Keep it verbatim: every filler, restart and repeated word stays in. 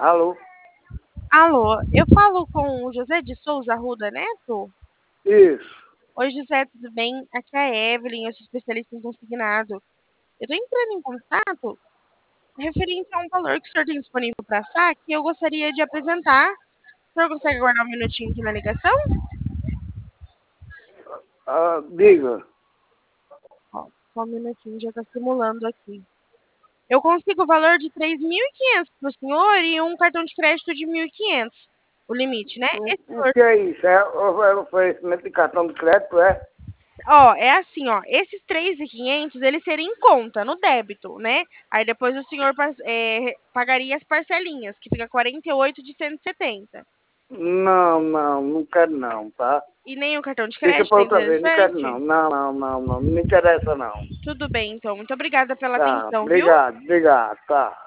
Alô? Alô, eu falo com o José de Souza Arruda Neto? Isso. Oi, José, tudo bem? Aqui é a Evelyn, eu sou especialista em consignado. Eu estou entrando em contato referente a um valor que o senhor tem disponível para saque e eu gostaria de apresentar. O senhor consegue aguardar um minutinho aqui na ligação? Ah, diga. Ó, só um minutinho, já está simulando aqui. Eu consigo o valor de três mil e quinhentos para o senhor e um cartão de crédito de mil e quinhentos. O limite, né? O, Esse o valor. que é isso? É o é o oferecimento de cartão de crédito, é? Ó, é assim, ó, esses três mil e quinhentos, eles seriam em conta, no débito, né? Aí depois o senhor par- é, pagaria as parcelinhas, que fica quarenta e oito de cento e setenta. Não, não, não quero não, tá? E nem o cartão de Fica crédito para é outra vez, não quero interessante? não. Não, não, não, não, não me interessa não. Tudo bem, então. Muito obrigada pela Tá, atenção, viu? obrigado, obrigado, tá.